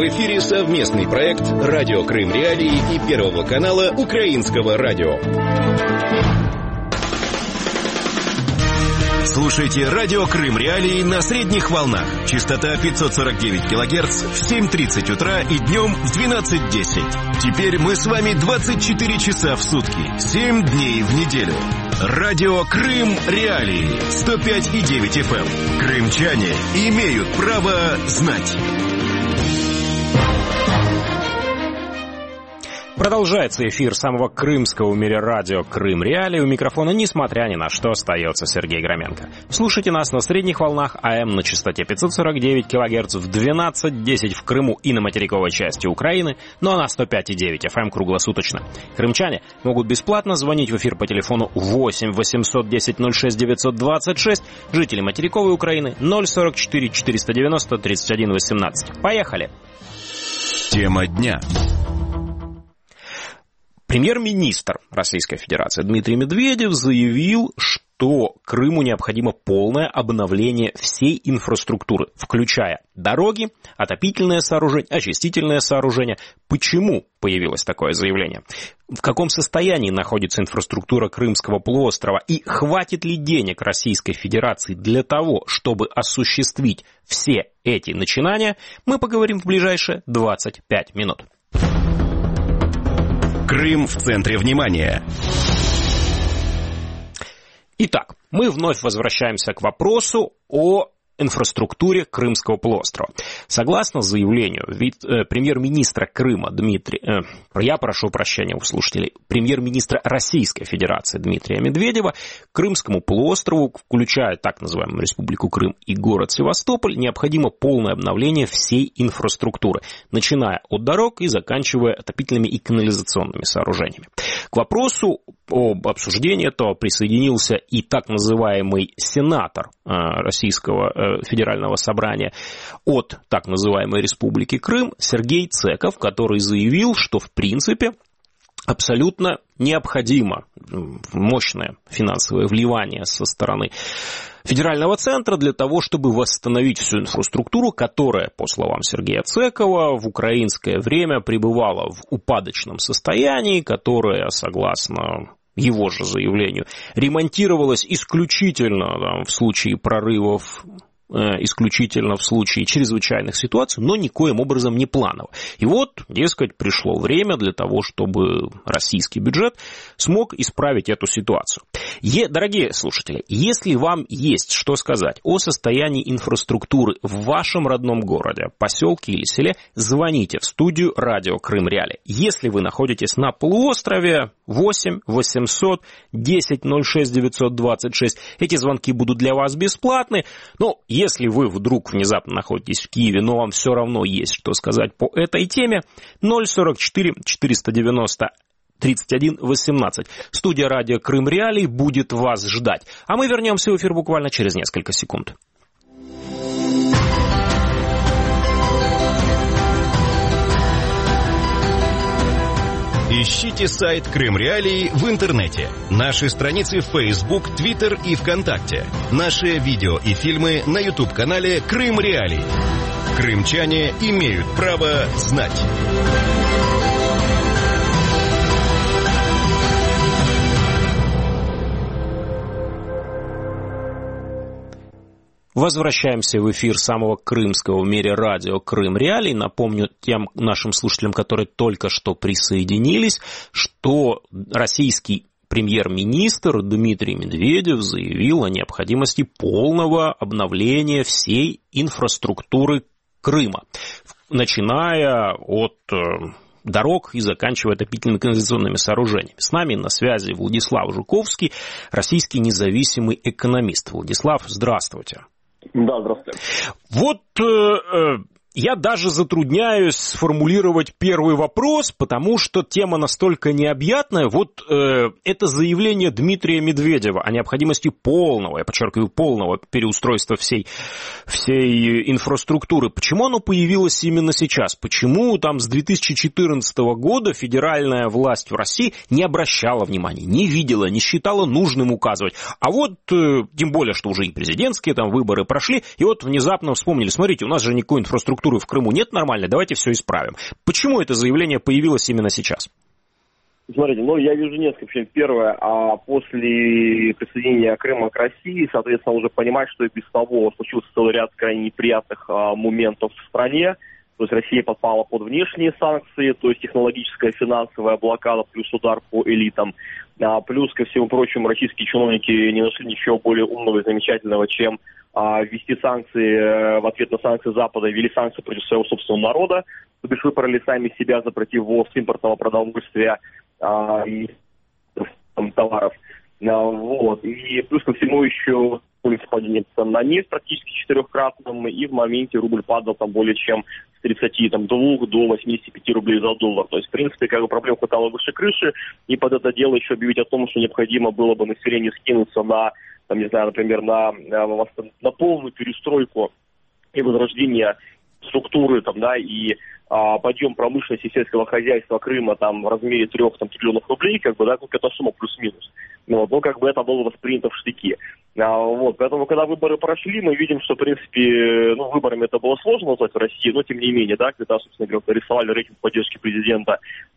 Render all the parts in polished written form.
В эфире совместный проект «Радио Крым Реалии» и Первого канала Украинского радио. Слушайте «Радио Крым Реалии» на средних волнах. Частота 549 кГц в 7:30 утра и днем в 12:10. Теперь мы с вами 24 часа в сутки, 7 дней в неделю. Радио Крым Реалии, 105,9 FM. Крымчане имеют право знать. Продолжается эфир самого крымского в мире радио «Крым Реалии». У микрофона, несмотря ни на что, остается Сергей Громенко. Слушайте нас на средних волнах АМ на частоте 549 кГц в 12:10 в Крыму и на материковой части Украины, ну а на 105,9 FM круглосуточно. Крымчане могут бесплатно звонить в эфир по телефону 8 810 06 926, жители материковой Украины 044 490 31 18. Поехали! Тема дня. Премьер-министр Российской Федерации Дмитрий Медведев заявил, что Крыму необходимо полное обновление всей инфраструктуры, включая дороги, отопительные сооружения, очистительные сооружения. Почему появилось такое заявление? В каком состоянии находится инфраструктура Крымского полуострова? И хватит ли денег Российской Федерации для того, чтобы осуществить все эти начинания? Мы поговорим в ближайшие 25 минут. Крым в центре внимания. Итак, мы вновь возвращаемся к вопросу о инфраструктуре Крымского полуострова. Согласно заявлению премьер-министра Крыма я прошу прощения у слушателей, премьер-министра Российской Федерации Дмитрия Медведева, Крымскому полуострову, включая так называемую Республику Крым и город Севастополь, необходимо полное обновление всей инфраструктуры, начиная от дорог и заканчивая отопительными и канализационными сооружениями. К вопросу об обсуждении этого присоединился и так называемый сенатор Российского Федерального собрания от так называемой Республики Крым Сергей Цеков, который заявил, что в принципе абсолютно необходимо мощное финансовое вливание со стороны федерального центра для того, чтобы восстановить всю инфраструктуру, которая, по словам Сергея Цекова, в украинское время пребывала в упадочном состоянии, которая, согласно его же заявлению, ремонтировалась исключительно в случае прорывов, исключительно в случае чрезвычайных ситуаций, но никоим образом не планово. И вот, дескать, пришло время для того, чтобы российский бюджет смог исправить эту ситуацию. Дорогие слушатели, если вам есть что сказать о состоянии инфраструктуры в вашем родном городе, поселке или селе, звоните в студию «Радио Крым Реалии». Если вы находитесь на полуострове, 8 800 10 06 926. Эти звонки будут для вас бесплатны, но если вы вдруг внезапно находитесь в Киеве, но вам все равно есть что сказать по этой теме, 044 490 31 18. Студия «Радио Крым Реалии» будет вас ждать. А мы вернемся в эфир буквально через несколько секунд. Ищите сайт Крым Реалии в интернете. Наши страницы в Facebook, Twitter и ВКонтакте. Наши видео и фильмы на YouTube-канале Крым Реалии. Крымчане имеют право знать. Возвращаемся в эфир самого крымского в мире радио «Крым Реалии». Напомню тем нашим слушателям, которые только что присоединились, что российский премьер-министр Дмитрий Медведев заявил о необходимости полного обновления всей инфраструктуры Крыма, начиная от дорог и заканчивая отопительными канализационными сооружениями. С нами на связи Владислав Жуковский, российский независимый экономист. Владислав, здравствуйте. Да, здравствуйте. Вот я даже затрудняюсь сформулировать первый вопрос, потому что тема настолько необъятная. Вот это заявление Дмитрия Медведева о необходимости полного, я подчеркиваю, полного переустройства всей инфраструктуры. Почему оно появилось именно сейчас? Почему там с 2014 года федеральная власть в России не обращала внимания, не видела, не считала нужным указывать? А вот, тем более, что уже и президентские там выборы прошли, и вот внезапно вспомнили, смотрите, у нас же никакой инфраструктуры инфраструктуры в Крыму нет нормальной, давайте все исправим. Почему это заявление появилось именно сейчас? Смотрите, я вижу несколько причин. Первое, после присоединения Крыма к России, соответственно, уже понимать, что и без того случился целый ряд крайне неприятных моментов в стране. То есть Россия попала под внешние санкции, то есть технологическая, финансовая блокада, плюс удар по элитам. Плюс, ко всему прочему, российские чиновники не нашли ничего более умного и замечательного, чем ввести санкции в ответ на санкции Запада, ввели санкции против своего собственного народа, то бишь выпороли сами себя, запретив ввоз импортного продовольствия и товаров. И плюс ко всему еще падение на нефть практически четырехкратным, и в моменте рубль падал более чем с 32 до 85 рублей за доллар. То есть, в принципе, проблем хватало выше крыши, и под это дело еще объявить о том, что необходимо было бы населению скинуться на, например, на полную перестройку и возрождение структуры, и подъем промышленности и сельского хозяйства Крыма в размере 3 триллионов рублей, это сумма плюс-минус. Это было воспринято в штыки. Поэтому, когда выборы прошли, мы видим, что, в принципе, выборами это было сложно назвать в России, но тем не менее, когда, собственно говоря, рисовали рейтинг поддержки президента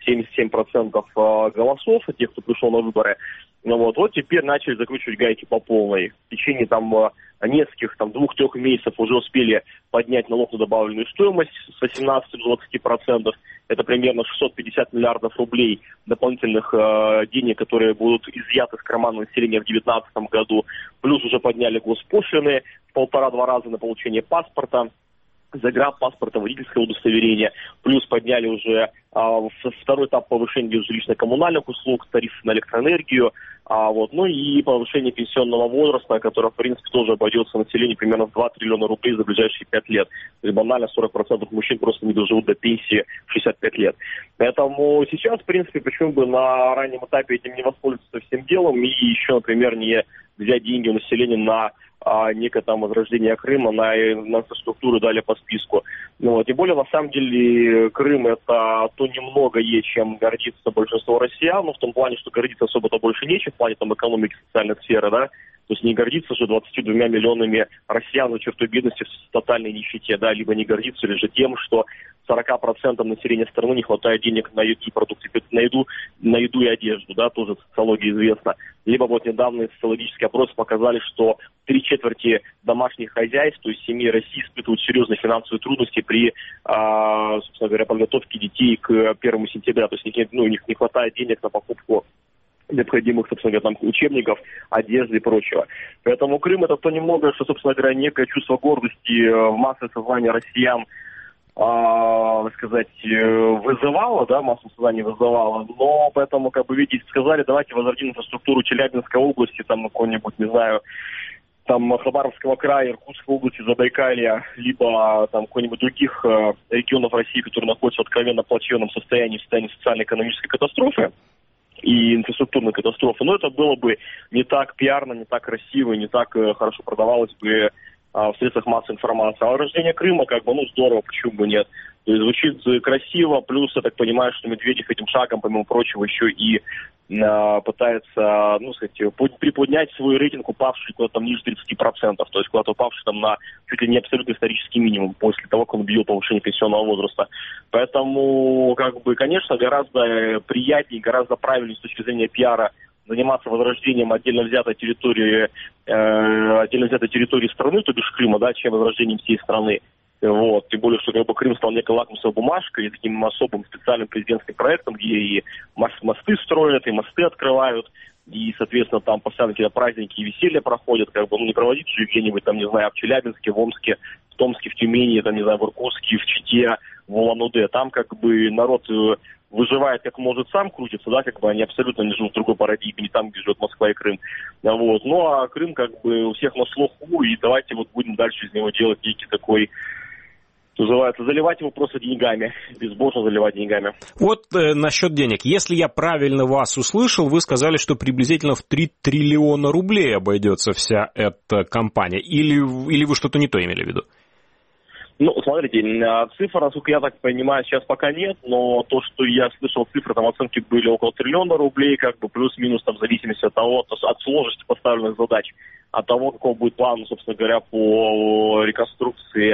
77% голосов, тех, кто пришел на выборы, теперь начали закручивать гайки по полной. В течение нескольких, 2-3 месяцев уже успели поднять налог на добавленную стоимость с 18 до 20%. Это примерно 650 миллиардов рублей дополнительных денег, которые будут изъяты с кармана населения в 2019 году. Плюс уже подняли госпошлины в 1,5-2 раза на получение паспорта, загранпаспорта, водительское удостоверение. Плюс подняли уже второй этап повышения жилищно-коммунальных услуг, тариф на электроэнергию, и повышение пенсионного возраста, которое, в принципе, тоже обойдется населению примерно в 2 триллиона рублей за ближайшие 5 лет. То есть банально 40% мужчин просто не доживут до пенсии в 65 лет. Поэтому сейчас, в принципе, почему бы на раннем этапе этим не воспользоваться всем делом и еще, например, не взять деньги у населения на некое возрождение Крыма, на инфраструктуру далее по списку. Тем более, на самом деле, Крым — это то немногое, чем гордится большинство россиян, в том плане, что гордиться особо-то больше нечем, в плане экономики, социальной сферы, да. То есть не гордиться же 22 миллионами россиян за чертой бедности в тотальной нищете, либо не гордиться лишь тем, что 40% населения страны не хватает денег на еду и продукты, на еду и одежду, тоже социология известна. Либо недавние социологические опросы показали, что 3/4 домашних хозяйств, то есть семей России, испытывают серьезные финансовые трудности при, собственно говоря, подготовке детей к 1 сентября. То есть у них не хватает денег на покупку необходимых, собственно говоря, учебников, одежды и прочего. Поэтому Крым — это то немногое, что, собственно говоря, некое чувство гордости в массовое сознание россиян, вызывало, массовое сознание вызывало, но поэтому, видите, сказали, давайте возродим инфраструктуру Челябинской области, какой-нибудь, Хабаровского края, Иркутской области, Забайкалья, либо какой-нибудь других регионов России, которые находятся в откровенно плачевном состоянии, в состоянии социально-экономической катастрофы и инфраструктурной катастрофы, но это было бы не так пиарно, не так красиво, не так хорошо продавалось бы в средствах массовой информации. А рождение Крыма, здорово, почему бы нет. То есть звучит красиво, плюс я так понимаю, что Медведев этим шагом, помимо прочего, еще и пытается, приподнять свой рейтинг, упавший куда-то ниже 30%, то есть куда-то упавший на чуть ли не абсолютно исторический минимум после того, как он объявил повышение пенсионного возраста. Поэтому, конечно, гораздо приятнее, гораздо правильнее с точки зрения пиара заниматься возрождением отдельно взятой территории страны, то бишь Крыма, чем возрождением всей страны. Тем более, что Крым стал некой лакмусовой бумажкой, таким особым специальным президентским проектом, где и мосты строят, и мосты открывают, и, соответственно, там постоянно какие-то праздники и веселья проходят, не проводить же где-нибудь, в Челябинске, в Омске, в Томске, в Тюмени, в Иркутске, в Чите, в Улан-Удэ. Там народ выживает как может сам, крутится, они абсолютно не живут в другой парадигме, не там, где живет Москва и Крым. Ну, а Крым у всех на слуху, и давайте будем дальше из него делать некий такой, называется, заливать его просто деньгами, безбожно заливать деньгами. Насчет денег. Если я правильно вас услышал, вы сказали, что приблизительно в 3 триллиона рублей обойдется вся эта кампания. Или вы что-то не то имели в виду? Смотрите, цифр, насколько я так понимаю, сейчас пока нет, но то, что я слышал, цифры, оценки были около триллиона рублей, плюс-минус, в зависимости от сложности поставленных задач, от того, каков будет план, собственно говоря, по реконструкции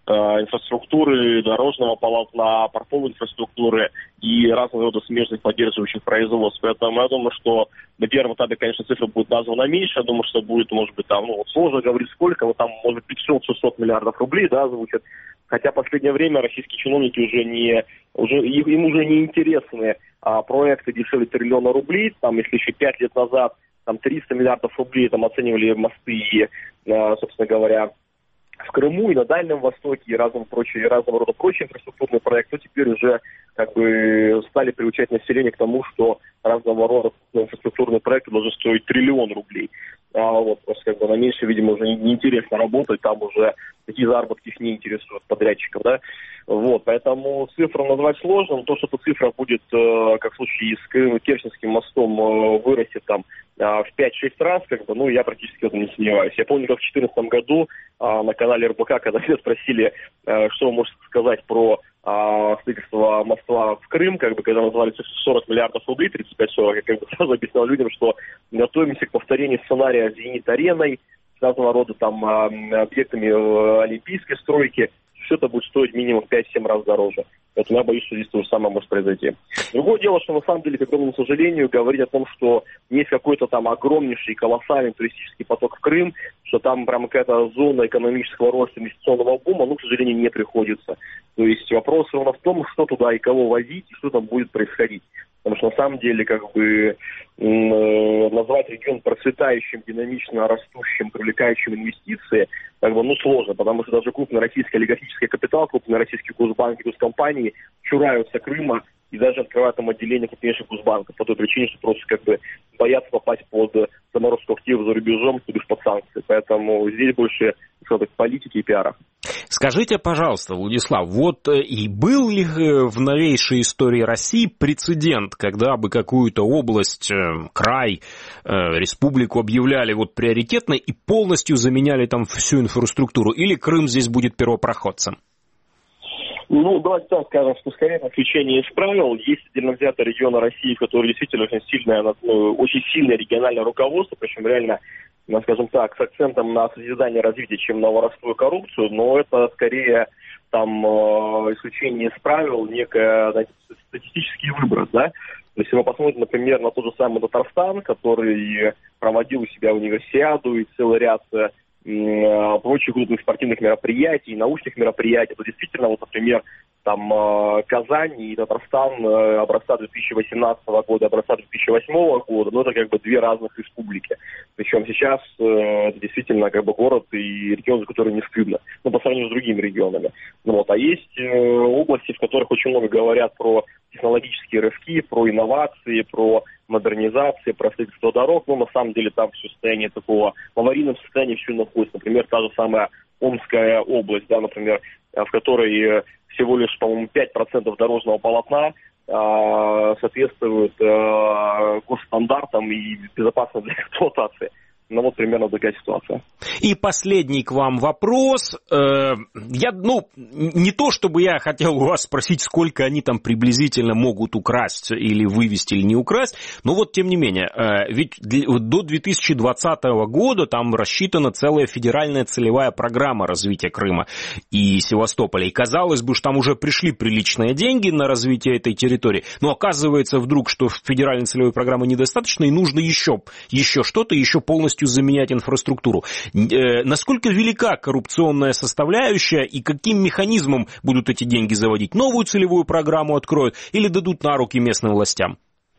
инфраструктуры, дорожного полотна, портовой инфраструктуры и разного рода смежных поддерживающих производств. Поэтому я думаю, что на первом этапе, конечно, цифра будет названа меньше. Я думаю, что будет, может быть, там, сложно говорить сколько, вот там, может быть, 500-600 миллиардов рублей, да, звучит. Хотя в последнее время российские чиновники им уже не интересны проекты дешевле триллиона рублей. Там, если еще 5 лет назад там 300 миллиардов рублей там оценивали мосты и, собственно говоря, в Крыму и на Дальнем Востоке и разного рода прочие инфраструктурные проекты, теперь уже стали приучать население к тому, что разного рода инфраструктурные проекты должны стоить 1 триллион рублей. Просто на меньше, видимо, уже неинтересно работать, там уже такие заработки их не интересуют подрядчиков, да. Поэтому цифру назвать сложно, но то, что эта цифра будет, как в случае с Керченским мостом, вырастет там в 5-6 раз, я практически в этом не сомневаюсь. Я помню, как в 2014 году на канале РБК, когда все спросили, что вы можете сказать про строительство моста в Крым, когда назвали 40 миллиардов рублей, 35-40, я сразу объяснял людям, что готовимся к повторению сценария с «Зенит-ареной», с разного рода там объектами олимпийской стройки. Все это будет стоить минимум 5-7 раз дороже. Поэтому я боюсь, что здесь то же самое может произойти. Другое дело, что на самом деле, к огромному сожалению, говорить о том, что есть какой-то там огромнейший, колоссальный туристический поток в Крым, что там прям какая-то зона экономического роста, инвестиционного бума, к сожалению, не приходится. То есть вопрос ровно в том, что туда и кого возить, и что там будет происходить. Потому что на самом деле назвать регион процветающим, динамично растущим, привлекающим инвестиции сложно, потому что даже крупный российский олигархический капитал, крупные российские госбанки, госкомпании чураются Крыма и даже открывают там отделение крупнейших госбанков по той причине, что просто боятся попасть под заморозку активов за рубежом, то бишь под санкции. Поэтому здесь больше политики и пиара. Скажите, пожалуйста, Владислав, и был ли в новейшей истории России прецедент, когда бы какую-то область, край, республику объявляли приоритетной и полностью заменяли там всю инфраструктуру? Или Крым здесь будет первопроходцем? Давайте так скажем, что скорее исключение из правил. Есть отдельно взятые регионы России, в которых действительно очень сильное региональное руководство, причем реально, скажем так, с акцентом на созидание развития, чем на воровство и коррупцию, но это скорее исключение из правил, некое статистический выброс, да. Если мы посмотрим, например, на тот же самый Татарстан, который проводил у себя универсиаду и целый ряд прочих крупных спортивных мероприятий, научных мероприятий, то действительно, например, там Казань и Татарстан образца 2018 года, образца 2008 года, это две разных республики. Причем сейчас это действительно город и регион, за который не стыдно, по сравнению с другими регионами. А есть области, в которых очень много говорят про технологические рывки, про инновации, про модернизации, про строительство дорог, на самом деле там все состояние такого, в аварийном состоянии все находится. Например, та же самая Омская область, да, например, в которой всего лишь, по-моему, 5% дорожного полотна соответствует госстандартам и безопасны для эксплуатации. Примерно такая ситуация. И последний к вам вопрос. Не то, чтобы я хотел у вас спросить, сколько они там приблизительно могут украсть или вывести, или не украсть, но тем не менее, ведь до 2020 года там рассчитана целая федеральная целевая программа развития Крыма и Севастополя. И казалось бы, что там уже пришли приличные деньги на развитие этой территории, но оказывается вдруг, что федеральной целевой программы недостаточно, и нужно еще что-то, еще полностью заменять инфраструктуру. Насколько велика коррупционная составляющая и каким механизмом будут эти деньги заводить? Новую целевую программу откроют или дадут на руки местным властям?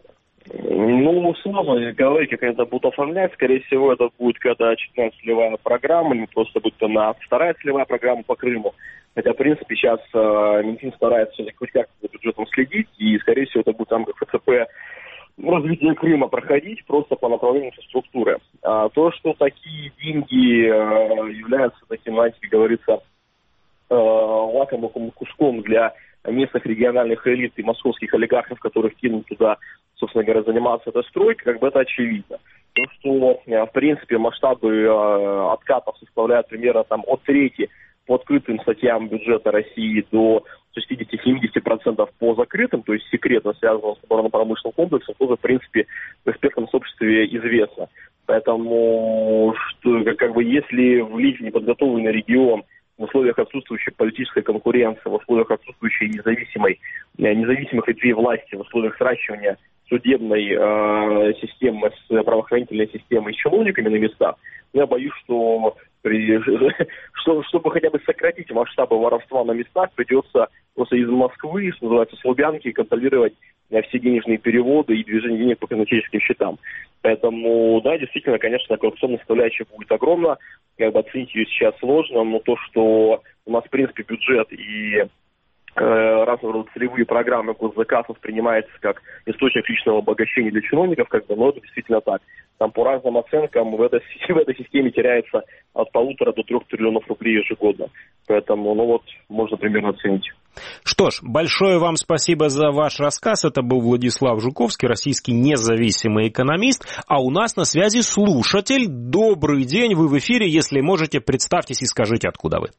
Сложно говорить, как это будут оформлять. Скорее всего, это будет какая-то очередная целевая программа, или просто будет вторая целевая программа по Крыму. Хотя, в принципе, сейчас Минфин старается хоть как-то за бюджетом следить, и, скорее всего, это будет там как ФЦП развитие Крыма проходить просто по направлению инфраструктуры. То, что такие деньги являются таким, знаете, как говорится, лакомым куском для местных региональных элит и московских олигархов, которых кинут туда, собственно говоря, заниматься этой стройкой, это очевидно. То, что, в принципе, масштабы откатов составляют примерно от трети по открытым статьям бюджета России до 60-70% по закрытым, то есть секретно связанным с оборонно-промышленным комплексом, тоже, в принципе, в экспертном сообществе известно. Поэтому, если влить в неподготовленный регион в условиях отсутствующей политической конкуренции, в условиях отсутствующей независимых ветвей власти, в условиях сращивания судебной системы с правоохранительной системой и чиновниками на местах, я боюсь, что чтобы хотя бы сократить масштабы воровства на местах, придется просто из Москвы, что называется, с Лубянки, контролировать все денежные переводы и движение денег по казначейским счетам. Поэтому, да, действительно, конечно, коррупционная составляющая будет огромна. Оценить ее сейчас сложно, но то, что у нас, в принципе, бюджет и разного рода целевые программы госзаказов принимается как источник личного обогащения для чиновников, но это действительно так. Там по разным оценкам в этой системе теряется от 1,5 до 3 триллионов рублей ежегодно. Поэтому, можно примерно оценить. Что ж, большое вам спасибо за ваш рассказ. Это был Владислав Жуковский, российский независимый экономист. А у нас на связи слушатель. Добрый день, вы в эфире. Если можете, представьтесь и скажите, откуда вы.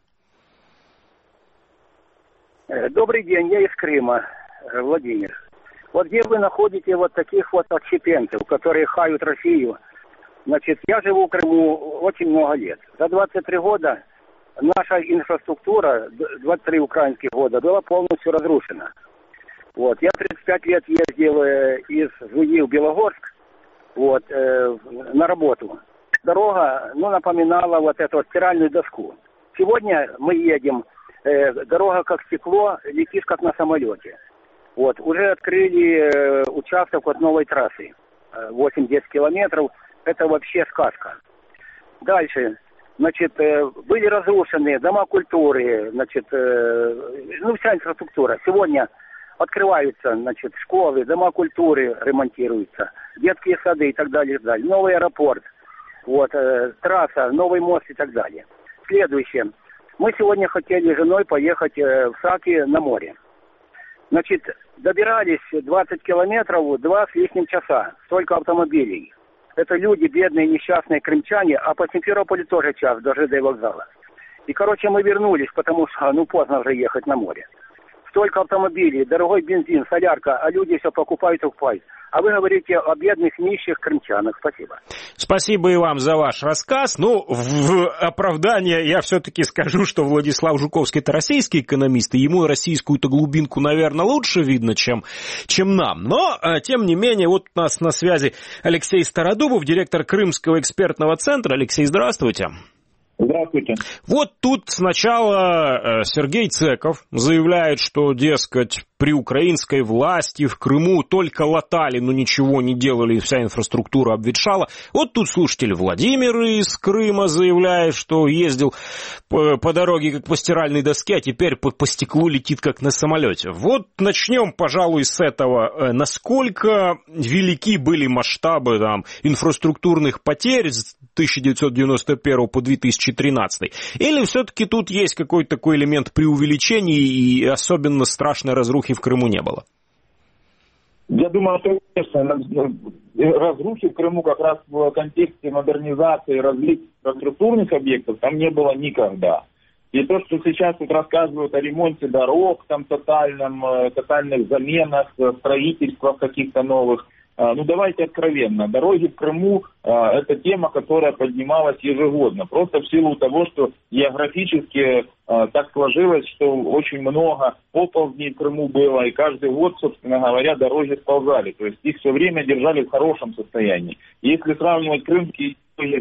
Добрый день, я из Крыма, Владимир. Вот где вы находите вот таких вот отщепенцев, которые хают Россию? Значит, я живу в Крыму очень много лет. За 23 года наша инфраструктура, 23 украинских года, была полностью разрушена. Вот, я 35 лет ездил из Зуи в Белогорск, на работу. Дорога, напоминала вот эту стиральную доску. Сегодня мы едем, дорога как стекло, летишь как на самолете. Вот, уже открыли участок новой трассы, 8-10 километров, это вообще сказка. Дальше, значит, были разрушены дома культуры, значит, вся инфраструктура. Сегодня открываются, значит, школы, дома культуры ремонтируются, детские сады и так далее, и так далее. Новый аэропорт, трасса, новый мост и так далее. Следующее. Мы сегодня хотели с женой поехать в Саки на море. Значит, добирались 20 километров, 2 с лишним часа. Столько автомобилей. Это люди, бедные, несчастные крымчане, а по Симферополю тоже час до ЖД вокзала. И, мы вернулись, потому что, поздно уже ехать на море. Столько автомобилей, дорогой бензин, солярка, а люди все покупают. А вы говорите о бедных, нищих крымчанах. Спасибо. Спасибо и вам за ваш рассказ. В оправдание я все-таки скажу, что Владислав Жуковский – это российский экономист, и ему российскую-то глубинку, наверное, лучше видно, чем нам. Но, тем не менее, у нас на связи Алексей Стародубов, директор Крымского экспертного центра. Алексей, здравствуйте. Здравствуйте. Вот тут сначала Сергей Цеков заявляет, что, дескать, при украинской власти в Крыму только латали, но ничего не делали, и вся инфраструктура обветшала. Вот тут слушатель Владимир из Крыма заявляет, что ездил по дороге как по стиральной доске, а теперь по стеклу летит как на самолете. Вот начнем, пожалуй, с этого. Насколько велики были масштабы инфраструктурных потерь с 1991 по 2013? Или все-таки тут есть какой-то такой элемент преувеличения и особенно страшной разрухи в Крыму не было? Я думаю, что, конечно, разрухи в Крыму как раз в контексте модернизации развития инфраструктурных объектов там не было никогда. И то, что сейчас тут рассказывают о ремонте дорог, тотальных заменах, строительствах каких-то новых, давайте откровенно. Дороги в Крыму – это тема, которая поднималась ежегодно. Просто в силу того, что географически так сложилось, что очень много оползней в Крыму было, и каждый год, собственно говоря, дороги сползали. То есть их все время держали в хорошем состоянии. Если сравнивать крымские дороги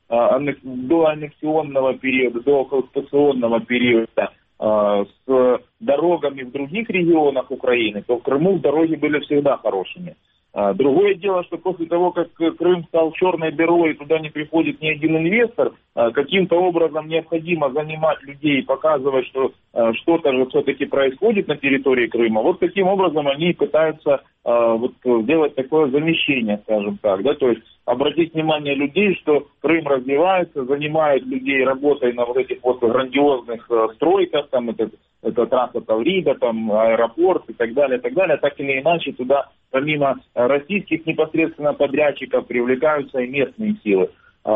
до аннексионного периода, до оккупационного периода с дорогами в других регионах Украины, то в Крыму дороги были всегда хорошими. Другое дело, что после того, как Крым стал черной дырой, и туда не приходит ни один инвестор, каким-то образом необходимо занимать людей и показывать, что что-то же все-таки происходит на территории Крыма. Вот таким образом они пытаются сделать такое замещение, скажем так, да, то есть обратить внимание людей, что Крым развивается, занимают людей работой на этих грандиозных стройках, это трасса Таврида, аэропорт и так далее, так или иначе туда помимо российских непосредственно подрядчиков привлекаются и местные силы.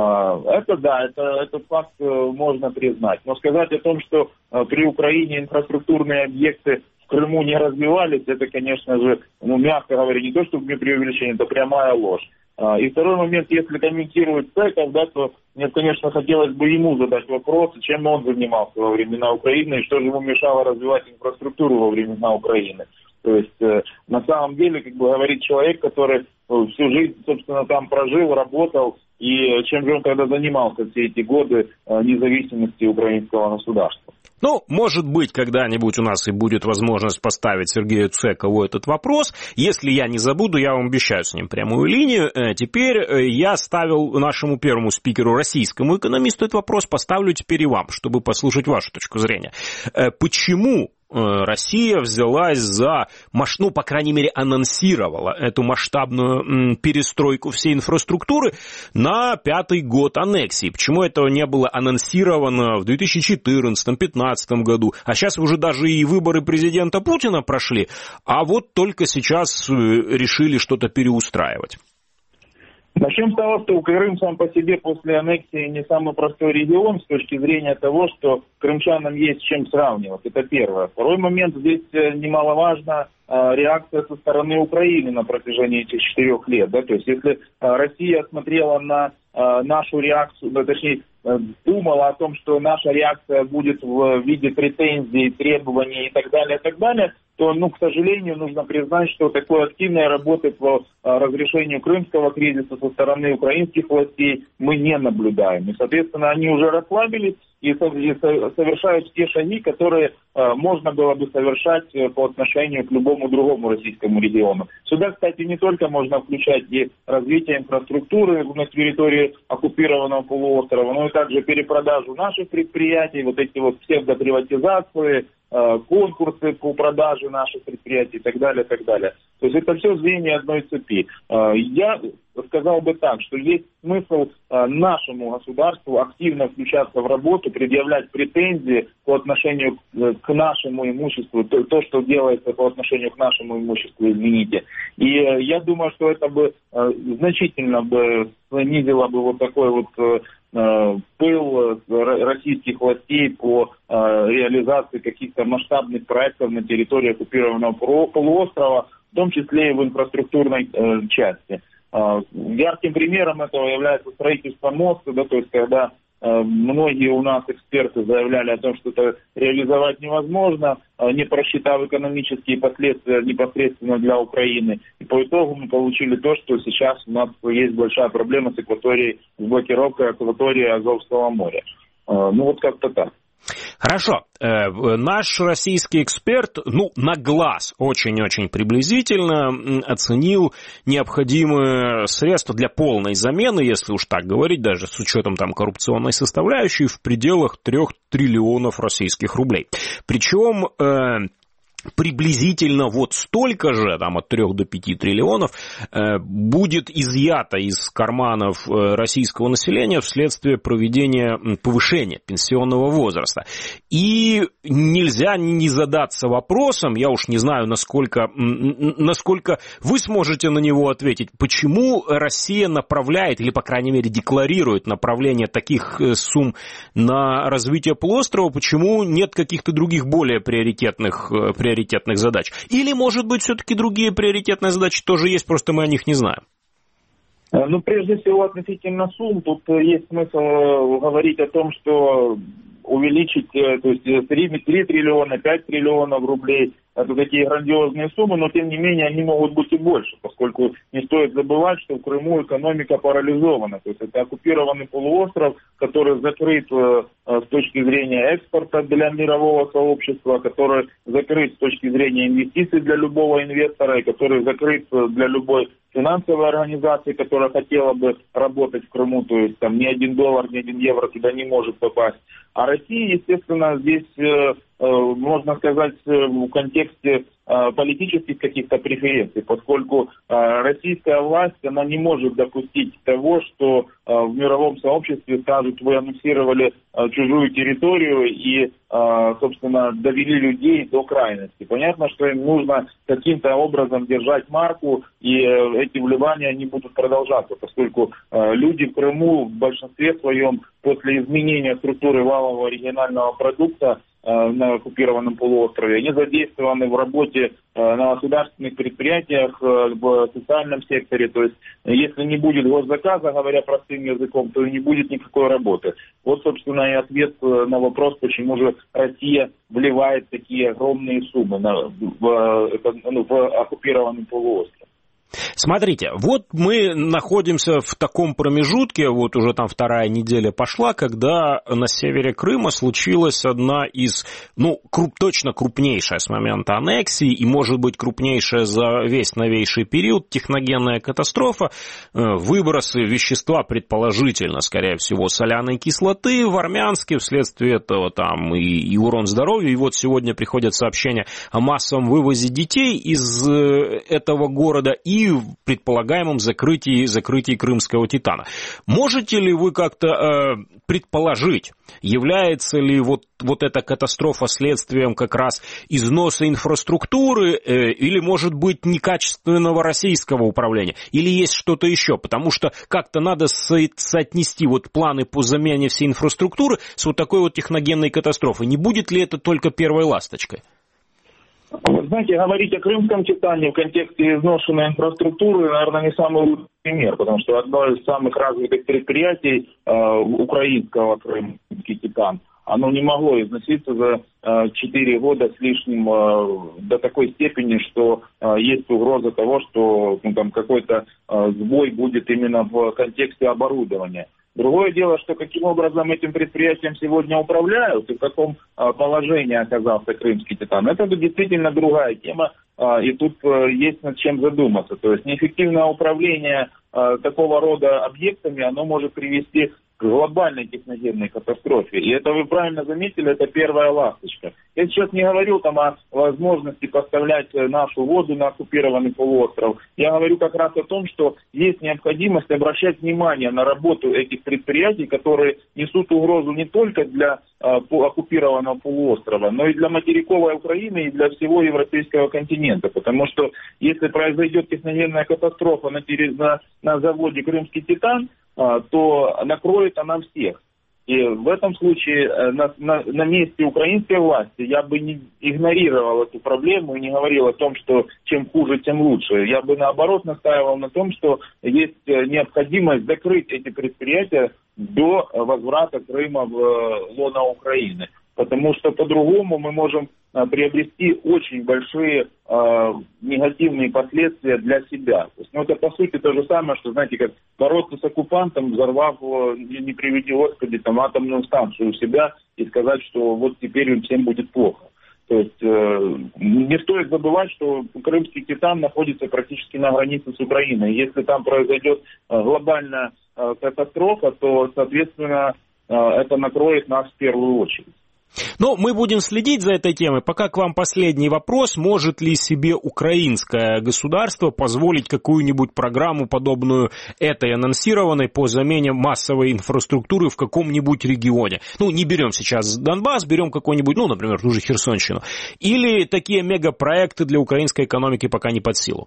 Этот факт можно признать. Но сказать о том, что при Украине инфраструктурные объекты в Крыму не развивались, это, конечно же, мягко говоря, не то, что преувеличение, это прямая ложь. И второй момент, если комментирует Цеков, да, то мне, конечно, хотелось бы ему задать вопрос, чем он занимался во времена Украины и что же ему мешало развивать инфраструктуру во времена Украины. То есть, на самом деле, как бы говорит человек, который всю жизнь, собственно, там прожил, работал, и чем же он тогда занимался все эти годы независимости украинского государства. Ну, может быть, когда-нибудь у нас и будет возможность поставить Сергею Цекову этот вопрос. Если я не забуду, я вам обещаю с ним прямую линию. Теперь я ставил нашему первому спикеру, российскому экономисту, этот вопрос, поставлю теперь и вам, чтобы послушать вашу точку зрения. Почему Россия взялась за, ну, по крайней мере, анонсировала эту масштабную перестройку всей инфраструктуры на 5-й год аннексии? Почему этого не было анонсировано в 2014-2015 году? А сейчас уже даже и выборы президента Путина прошли, а вот только сейчас решили что-то переустраивать. Начнем с того, что Крым сам по себе после аннексии не самый простой регион с точки зрения того, что крымчанам есть с чем сравнивать. Это первое. Второй момент, здесь немаловажна реакция со стороны Украины на протяжении этих 4 лет. Да? То есть если Россия смотрела на нашу реакцию, точнее, думала о том, что наша реакция будет в виде претензий, требований и так далее, то, к сожалению, нужно признать, что такой активной работы по разрешению крымского кризиса со стороны украинских властей мы не наблюдаем. И, соответственно, они уже расслабились и совершают те шаги, которые можно было бы совершать по отношению к любому другому российскому региону. Сюда, кстати, не только можно включать и развитие инфраструктуры на территории оккупированного полуострова, но и также перепродажу наших предприятий, вот эти вот псевдоприватизации, конкурсы по продаже наших предприятий и так далее, и так далее. То есть это все звенья одной цепи. Я сказал бы так, что есть смысл нашему государству активно включаться в работу, предъявлять претензии по отношению к нашему имуществу, то, что делается по отношению к нашему имуществу, извините. И я думаю, что это бы значительно бы снизило бы вот такой вот пыл российских властей по реализации каких-то масштабных проектов на территории оккупированного полуострова, в том числе и в инфраструктурной части. Ярким примером этого является строительство моста, да, то есть когда многие у нас эксперты заявляли о том, что это реализовать невозможно, не просчитав экономические последствия непосредственно для Украины. И по итогу мы получили то, что сейчас у нас есть большая проблема с акваторией, с блокировкой акватории Азовского моря. Вот как-то так. Хорошо. Наш российский эксперт, на глаз очень-очень приблизительно оценил необходимые средства для полной замены, если уж так говорить, даже с учетом там коррупционной составляющей, в пределах 3 триллионов российских рублей. Причем приблизительно вот столько же, там от 3 до 5 триллионов, будет изъято из карманов российского населения вследствие повышения пенсионного возраста. И нельзя не задаться вопросом, я уж не знаю, насколько вы сможете на него ответить, почему Россия направляет, или, по крайней мере, декларирует направление таких сумм на развитие полуострова, почему нет каких-то других более приоритетных задач? Или, может быть, все-таки другие приоритетные задачи тоже есть, просто мы о них не знаем? Прежде всего, относительно сумм, тут есть смысл говорить о том, что увеличить, то есть 3 триллиона, 5 триллионов рублей, это такие грандиозные суммы, но тем не менее они могут быть и больше, поскольку не стоит забывать, что в Крыму экономика парализована. То есть это оккупированный полуостров, который закрыт с точки зрения экспорта для мирового сообщества, который закрыт с точки зрения инвестиций для любого инвестора, и который закрыт для любой финансовой организации, которая хотела бы работать в Крыму, то есть там ни $1, ни 1 евро туда не может попасть. А Россия, естественно, здесь, можно сказать, в контексте политических каких-то преференций, поскольку российская власть, она не может допустить того, что в мировом сообществе скажут, вы аннексировали чужую территорию и, собственно, довели людей до крайности. Понятно, что им нужно каким-то образом держать марку, и эти вливания не будут продолжаться, поскольку люди в Крыму в большинстве своем после изменения структуры валового регионального продукта на оккупированном полуострове, они задействованы в работе на государственных предприятиях, в социальном секторе. То есть, если не будет госзаказа, говоря простым языком, то и не будет никакой работы. Вот, собственно, и ответ на вопрос, почему же Россия вливает такие огромные суммы в оккупированный полуостров. Смотрите, вот мы находимся в таком промежутке, вот уже там вторая неделя пошла, когда на севере Крыма случилась одна из, точно крупнейшая с момента аннексии и, может быть, крупнейшая за весь новейший период техногенная катастрофа, выбросы вещества, предположительно, скорее всего, соляной кислоты в Армянске, вследствие этого там и урон здоровью, и вот сегодня приходят сообщения о массовом вывозе детей из этого города и предполагаемом закрытии крымского «Титана». Можете ли вы как-то предположить, является ли вот эта катастрофа следствием как раз износа инфраструктуры или, может быть, некачественного российского управления? Или есть что-то еще? Потому что как-то надо соотнести вот планы по замене всей инфраструктуры с вот такой вот техногенной катастрофой. Не будет ли это только первой ласточкой? Вы знаете, говорить о крымском «Титане» в контексте изношенной инфраструктуры, наверное, не самый лучший пример, потому что одно из самых развитых предприятий украинского крымский «Титан», оно не могло износиться за 4 года с лишним до такой степени, что есть угроза того, что там какой-то сбой будет именно в контексте оборудования. Другое дело, что каким образом этим предприятием сегодня управляют и в каком положении оказался крымский «Титан, это действительно другая тема, и тут есть над чем задуматься. То есть неэффективное управление такого рода объектами, оно может привести к глобальной техногенной катастрофе. И это вы правильно заметили, это первая ласточка. Я сейчас не говорил там о возможности поставлять нашу воду на оккупированный полуостров. Я говорю как раз о том, что есть необходимость обращать внимание на работу этих предприятий, которые несут угрозу не только для оккупированного полуострова, но и для материковой Украины и для всего европейского континента. Потому что если произойдет техногенная катастрофа на заводе «Крымский «Титан», то накроет она всех. И в этом случае на месте украинской власти я бы не игнорировал эту проблему и не говорил о том, что чем хуже, тем лучше. Я бы наоборот настаивал на том, что есть необходимость закрыть эти предприятия до возврата Крыма в лоно Украины. Потому что по-другому мы можем приобрести очень большие негативные последствия для себя. То есть, это по сути то же самое, что, знаете, как бороться с оккупантом, взорвав, не приведи Господи, там атомную станцию у себя и сказать, что вот теперь им всем будет плохо. То есть не стоит забывать, что крымский «Титан» находится практически на границе с Украиной. Если там произойдет глобальная катастрофа, то, соответственно, это накроет нас в первую очередь. Но мы будем следить за этой темой. Пока к вам последний вопрос. Может ли себе украинское государство позволить какую-нибудь программу, подобную этой анонсированной, по замене массовой инфраструктуры в каком-нибудь регионе? Не берем сейчас Донбасс, берем какой-нибудь, например, ту же Херсонщину. Или такие мегапроекты для украинской экономики пока не под силу?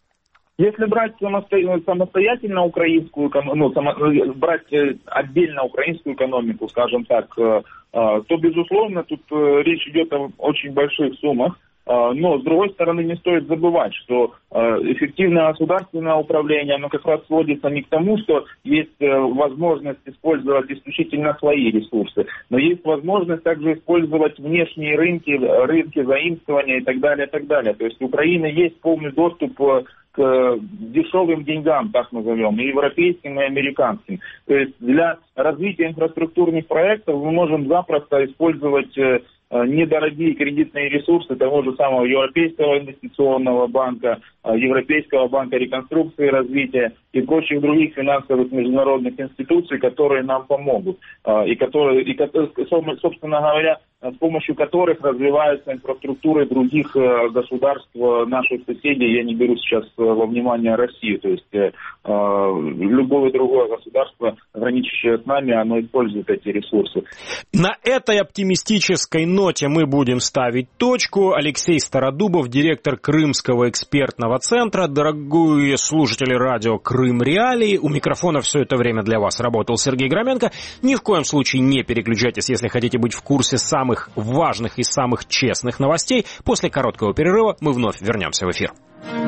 Если брать самостоятельно украинскую, брать отдельно украинскую экономику, скажем так, то, безусловно, тут речь идет о очень больших суммах. Но, с другой стороны, не стоит забывать, что эффективное государственное управление, оно как раз сводится не к тому, что есть возможность использовать исключительно свои ресурсы, но есть возможность также использовать внешние рынки заимствования и так далее, и так далее. То есть у Украины есть полный доступ к дешевым деньгам, так назовем, и европейским, и американским. То есть для развития инфраструктурных проектов мы можем запросто использовать недорогие кредитные ресурсы того же самого Европейского инвестиционного банка, Европейского банка реконструкции и развития и прочих других финансовых международных институций, которые нам помогут, и собственно говоря, с помощью которых развивается инфраструктура других государств, наших соседей. Я не беру сейчас во внимание Россию, то есть любое другое государство, граничащее с нами, оно использует эти ресурсы. На этой оптимистической ноте мы будем ставить точку. Алексей Стародубов, директор Крымского экспертного центра. Дорогие слушатели радио «Крым Реалии», у микрофона все это время для вас работал Сергей Громенко. Ни в коем случае не переключайтесь, если хотите быть в курсе самых самых важных и самых честных новостей. После короткого перерыва мы вновь вернемся в эфир.